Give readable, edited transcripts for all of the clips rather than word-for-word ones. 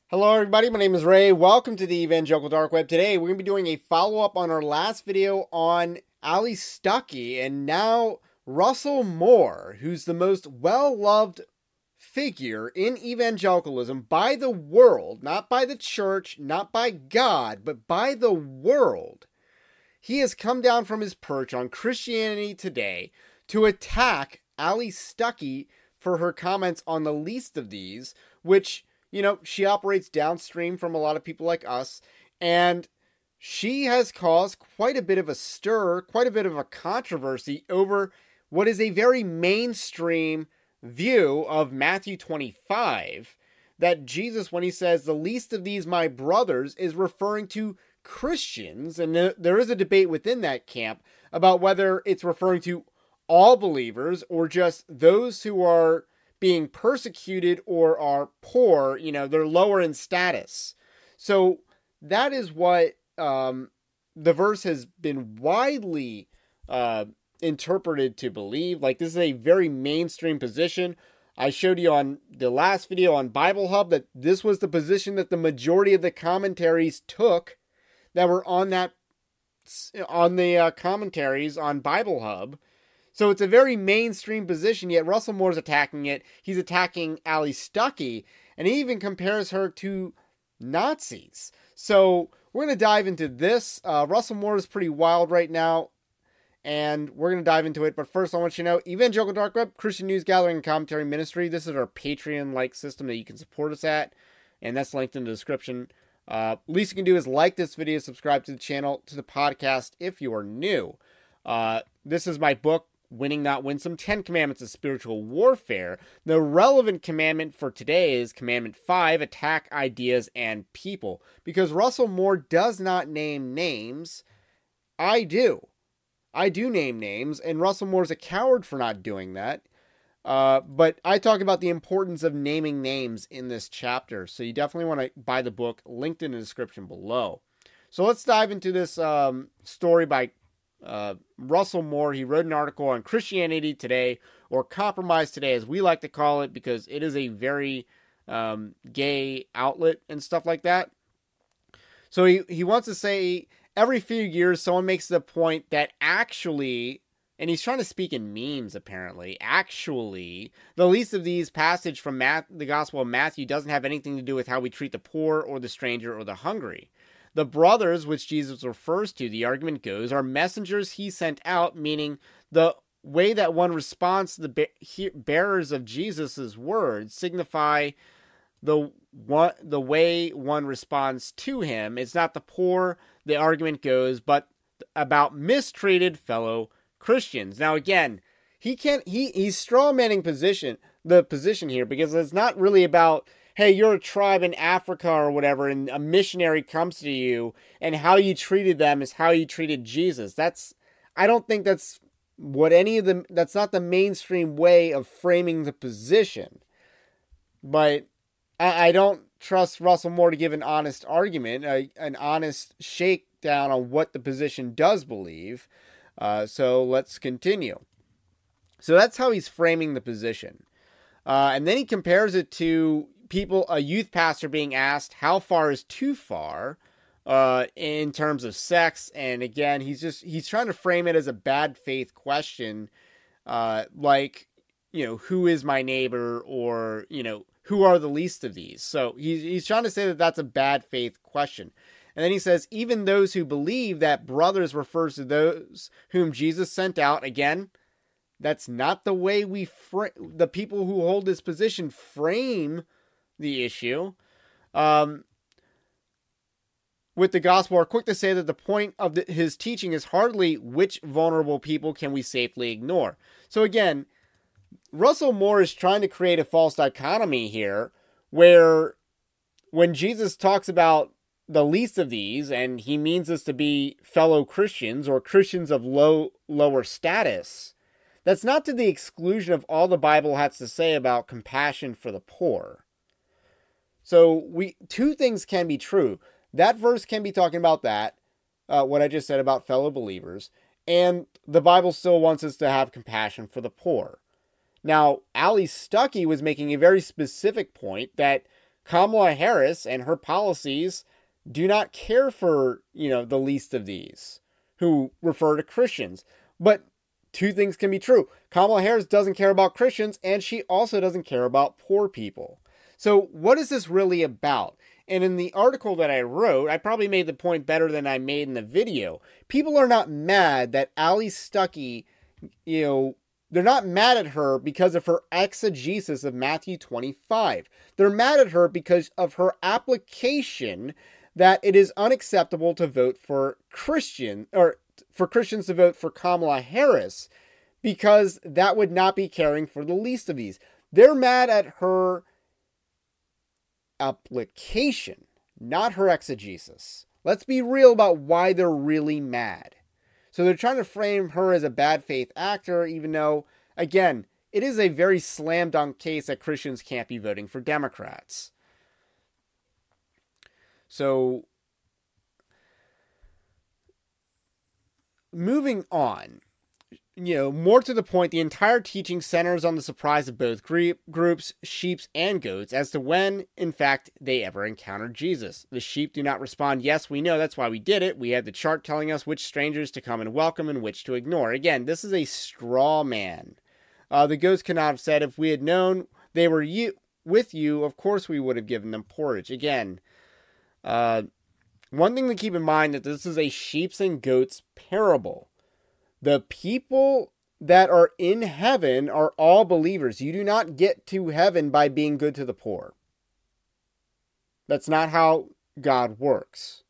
Hello everybody, my name is Ray. Welcome to the Evangelical Dark Web. Today we're going to be doing a follow-up on our last video on Ali Stuckey and now Russell Moore, who's the most well-loved figure in evangelicalism by the world, not by the church, not by God, but by the world. He has come down from his perch on Christianity Today to attack Ali Stuckey for her comments on the least of these, which, you know, she operates downstream from a lot of people like us, and she has caused quite a bit of a stir, quite a bit of a controversy over what is a very mainstream view of Matthew 25, that Jesus, when he says, the least of these my brothers, is referring to Christians, and there is a debate within that camp about whether it's referring to all believers or just those who are being persecuted or are poor, you know, they're lower in status. So that is what the verse has been widely interpreted to believe. Like, this is a very mainstream position. I showed you on the last video on Bible Hub that this was the position that the majority of the commentaries took that were on the commentaries on Bible Hub. So it's a very mainstream position, yet Russell Moore's attacking it. He's attacking Ali Stuckey, and he even compares her to Nazis. So we're going to dive into this. Russell Moore is pretty wild right now, and we're going to dive into it. But first, I want you to know, Evangelical Dark Web, Christian News Gathering and Commentary Ministry. This is our Patreon-like system that you can support us at, and that's linked in the description. Least you can do is like this video, subscribe to the channel, to the podcast if you are new. This is my book, Winning Not Winsome, 10 Commandments of Spiritual Warfare. The relevant commandment for today is Commandment 5, Attack Ideas and People. Because Russell Moore does not name names, I do. I do name names, and Russell Moore's a coward for not doing that. But I talk about the importance of naming names in this chapter, so you definitely want to buy the book, linked in the description below. So let's dive into this story by Russell Moore. He wrote an article on Christianity Today, or Compromise Today, as we like to call it, because it is a very gay outlet and stuff like that. So he wants to say every few years someone makes the point that actually, and he's trying to speak in memes apparently, actually, the least of these passage from the Gospel of Matthew doesn't have anything to do with how we treat the poor or the stranger or the hungry. The brothers, which Jesus refers to, the argument goes, are messengers he sent out, meaning the way that one responds to the bearers of Jesus' words signify the way one responds to him. It's not the poor, the argument goes, but about mistreated fellow Christians. Now again, he's strawmanning the position here, because it's not really about, hey, you're a tribe in Africa or whatever, and a missionary comes to you, and how you treated them is how you treated Jesus. I don't think that's that's not the mainstream way of framing the position. But I don't trust Russell Moore to give an honest argument, an honest shakedown on what the position does believe. So let's continue. So that's how he's framing the position. And then he compares it to a youth pastor being asked how far is too far in terms of sex. And again, he's trying to frame it as a bad faith question, like, you know, who is my neighbor, or, you know, who are the least of these? So he's trying to say that that's a bad faith question. And then he says, even those who believe that brothers refers to those whom Jesus sent out. Again, that's not the way the people who hold this position frame the issue. With the gospel, are quick to say that the point of his teaching is hardly which vulnerable people can we safely ignore. So again, Russell Moore is trying to create a false dichotomy here, where when Jesus talks about the least of these, and he means this to be fellow Christians or Christians of lower status, that's not to the exclusion of all the Bible has to say about compassion for the poor. So two things can be true. That verse can be talking about that, what I just said about fellow believers, and the Bible still wants us to have compassion for the poor. Now, Ali Stuckey was making a very specific point that Kamala Harris and her policies do not care for, the least of these, who refer to Christians. But two things can be true. Kamala Harris doesn't care about Christians, and she also doesn't care about poor people. So what is this really about? And in the article that I wrote, I probably made the point better than I made in the video. People are not mad that Allie Stuckey, they're not mad at her because of her exegesis of Matthew 25. They're mad at her because of her application that it is unacceptable to vote for Christians to vote for Kamala Harris, because that would not be caring for the least of these. They're mad at her application, not her exegesis. Let's be real about why they're really mad. So they're trying to frame her as a bad faith actor, even though, again, it is a very slam dunk case that Christians can't be voting for Democrats. So, moving on, more to the point, the entire teaching centers on the surprise of both groups, sheep and goats, as to when, in fact, they ever encountered Jesus. The sheep do not respond, yes, we know, that's why we did it. We had the chart telling us which strangers to come and welcome and which to ignore. Again, this is a straw man. The goats cannot have said, if we had known they were with you, of course we would have given them porridge. Again, one thing to keep in mind that this is a sheep and goats parable. The people that are in heaven are all believers. You do not get to heaven by being good to the poor. That's not how God works.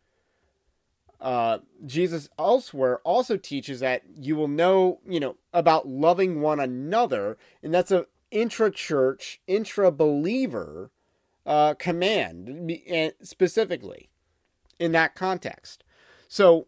Jesus elsewhere also teaches that you will know, about loving one another, and that's an intra-church, intra-believer command, specifically in that context. So,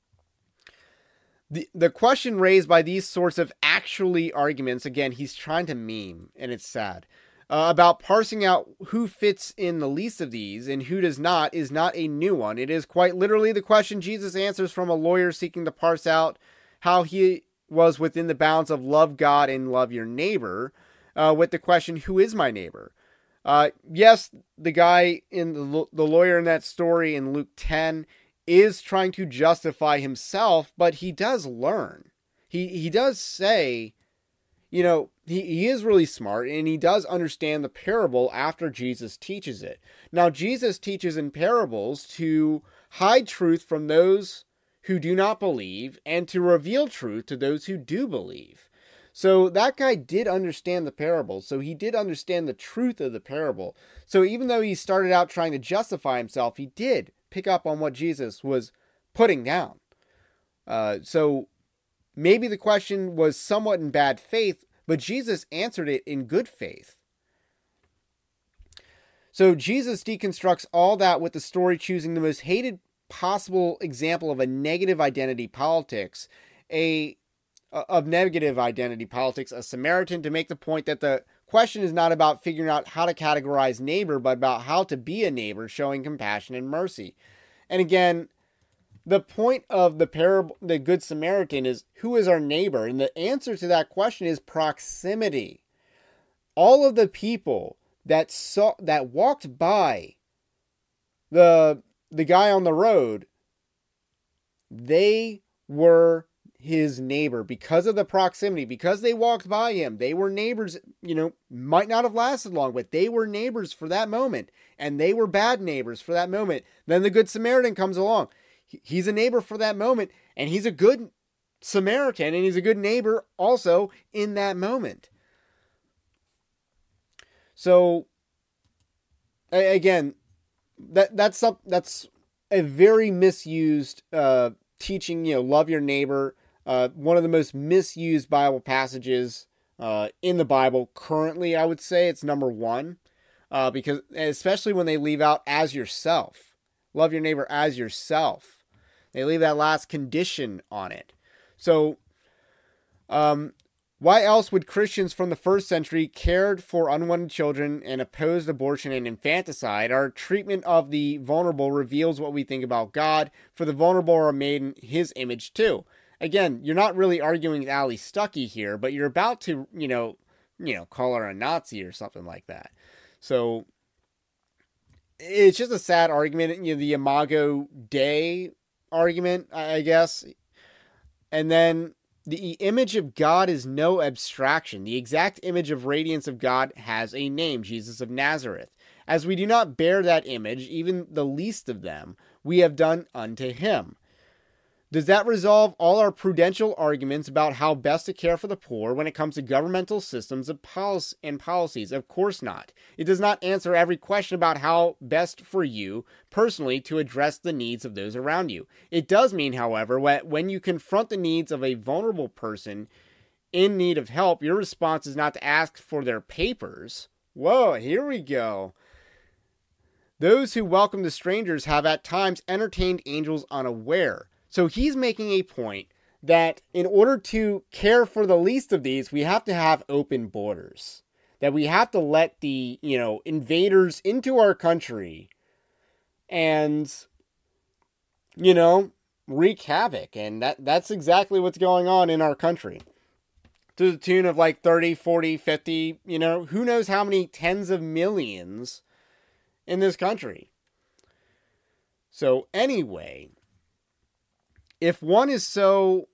the question raised by these sorts of actually arguments, again, he's trying to meme, and it's sad, about parsing out who fits in the least of these and who does not, is not a new one. It is quite literally the question Jesus answers from a lawyer seeking to parse out how he was within the bounds of love God and love your neighbor, with the question, who is my neighbor? Yes, the guy in the lawyer in that story in Luke 10 is trying to justify himself, but he does learn. He does say, he is really smart, and he does understand the parable after Jesus teaches it. Now, Jesus teaches in parables to hide truth from those who do not believe and to reveal truth to those who do believe. So that guy did understand the parable. So he did understand the truth of the parable. So even though he started out trying to justify himself, he did pick up on what Jesus was putting down. So maybe the question was somewhat in bad faith, but Jesus answered it in good faith. So Jesus deconstructs all that with the story choosing the most hated possible example of a negative identity politics, a Samaritan, to make the point that the question is not about figuring out how to categorize neighbor, but about how to be a neighbor, showing compassion and mercy. And again, the point of the parable, the Good Samaritan, is who is our neighbor? And the answer to that question is proximity. All of the people that walked by the guy on the road, they were his neighbor because of the proximity, because they walked by him. They were neighbors, might not have lasted long, but they were neighbors for that moment, and they were bad neighbors for that moment. Then the Good Samaritan comes along. He's a neighbor for that moment, and he's a good Samaritan, and he's a good neighbor also in that moment. So again, that's a very misused teaching, love your neighbor. One of the most misused Bible passages in the Bible currently, I would say it's number one, because especially when they leave out as yourself, love your neighbor as yourself. They leave that last condition on it. So, why else would Christians from the first century cared for unwanted children and opposed abortion and infanticide? Our treatment of the vulnerable reveals what we think about God, for the vulnerable are made in his image too. Again, you're not really arguing with Allie Stuckey here, but you're about to, call her a Nazi or something like that. So, it's just a sad argument, the Imago Dei argument, I guess. And then the image of God is no abstraction. The exact image of radiance of God has a name, Jesus of Nazareth. As we do not bear that image, even the least of them, we have done unto him. Does that resolve all our prudential arguments about how best to care for the poor when it comes to governmental systems and policies? Of course not. It does not answer every question about how best for you personally to address the needs of those around you. It does mean, however, when you confront the needs of a vulnerable person in need of help, your response is not to ask for their papers. Whoa, here we go. Those who welcome the strangers have at times entertained angels unaware. So he's making a point that in order to care for the least of these, we have to have open borders. That we have to let the, invaders into our country and, wreak havoc. And that's exactly what's going on in our country. To the tune of like 30, 40, 50, who knows how many tens of millions in this country. So anyway, if one is so,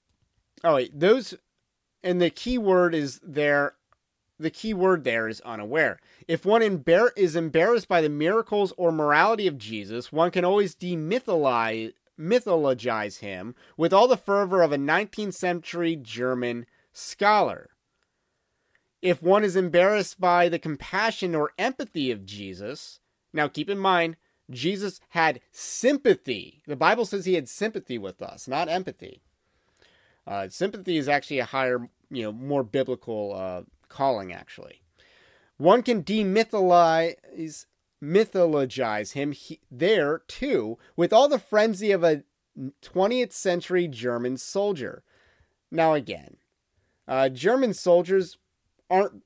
and the key word there is unaware. If one is embarrassed by the miracles or morality of Jesus, one can always mythologize him with all the fervor of a 19th century German scholar. If one is embarrassed by the compassion or empathy of Jesus, now keep in mind, Jesus had sympathy. The Bible says he had sympathy with us, not empathy. Sympathy is actually a higher, more biblical calling, actually. One can mythologize him there, too, with all the frenzy of a 20th century German soldier. Now, again, German soldiers aren't,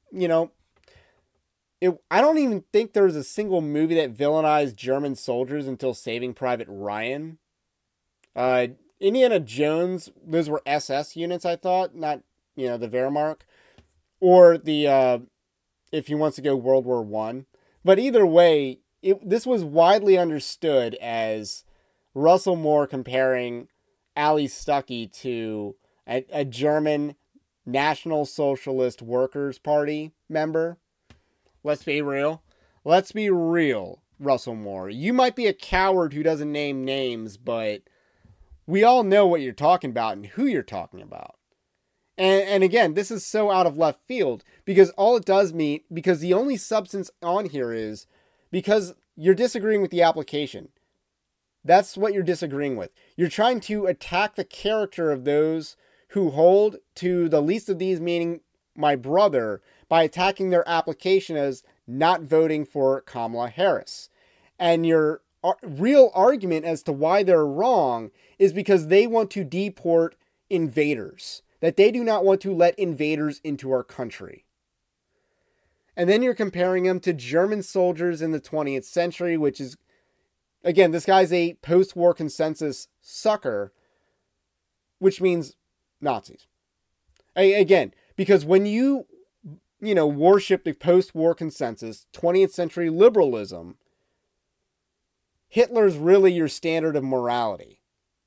I don't even think there was a single movie that villainized German soldiers until Saving Private Ryan. Indiana Jones, those were SS units, I thought, not, the Wehrmacht. Or the, if he wants to go World War I. But either way, this was widely understood as Russell Moore comparing Ali Stuckey to a German National Socialist Workers' Party member. Let's be real. Russell Moore. You might be a coward who doesn't name names, but we all know what you're talking about and who you're talking about. And again, this is so out of left field because all it does mean, because the only substance on here is because you're disagreeing with the application. That's what you're disagreeing with. You're trying to attack the character of those who hold to the least of these, meaning my brother, by attacking their application as not voting for Kamala Harris. And your real argument as to why they're wrong is because they want to deport invaders. That they do not want to let invaders into our country. And then you're comparing them to German soldiers in the 20th century, which is, again, this guy's a post-war consensus sucker, which means Nazis. Again, because when you worship the post-war consensus, 20th century liberalism, Hitler's really your standard of morality.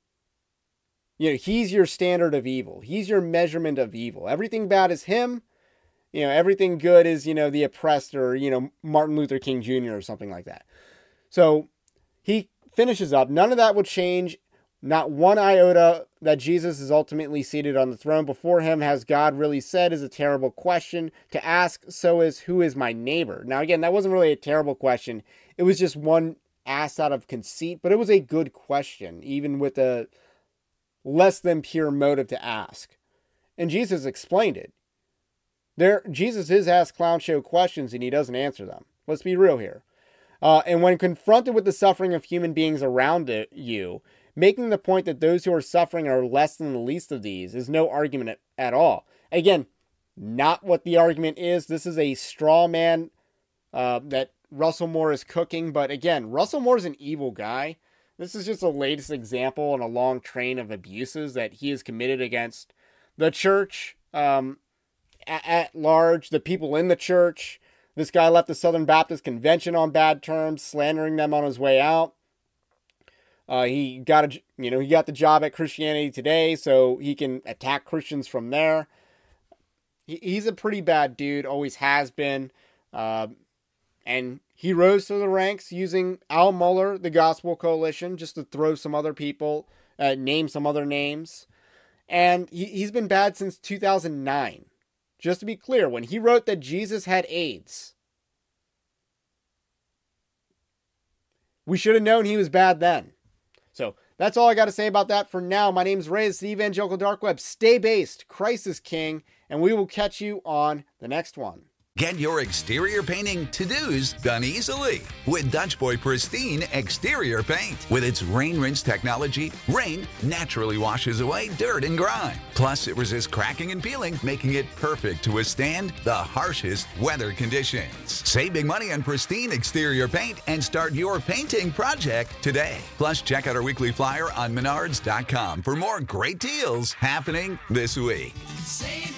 He's your standard of evil. He's your measurement of evil. Everything bad is him. Everything good is, the oppressed or, Martin Luther King Jr. or something like that. So he finishes up. None of that will change. Not one iota that Jesus is ultimately seated on the throne before him. Has God really said is a terrible question to ask. So is, who is my neighbor? Now, again, that wasn't really a terrible question. It was just one asked out of conceit, but it was a good question, even with a less than pure motive to ask. And Jesus explained it. Jesus is asked clown show questions and he doesn't answer them. Let's be real here. And when confronted with the suffering of human beings around you, making the point that those who are suffering are less than the least of these is no argument at all. Again, not what the argument is. This is a straw man that Russell Moore is cooking. But again, Russell Moore is an evil guy. This is just the latest example in a long train of abuses that he has committed against the church at large, the people in the church, This guy left the Southern Baptist Convention on bad terms, slandering them on his way out. He got the job at Christianity Today, so he can attack Christians from there. He's a pretty bad dude, always has been. And he rose to the ranks using Al Mohler, the Gospel Coalition, just to throw some other people, name some other names. And he's been bad since 2009. Just to be clear, when he wrote that Jesus had AIDS, we should have known he was bad then. So that's all I got to say about that for now. My name's Ray, it's the Evangelical Dark Web. Stay based, Christ is King, and we will catch you on the next one. Get your exterior painting to-dos done easily with Dutch Boy Pristine Exterior Paint. With its rain rinse technology, rain naturally washes away dirt and grime. Plus, it resists cracking and peeling, making it perfect to withstand the harshest weather conditions. Save big money on Pristine Exterior Paint and start your painting project today. Plus, check out our weekly flyer on Menards.com for more great deals happening this week. Save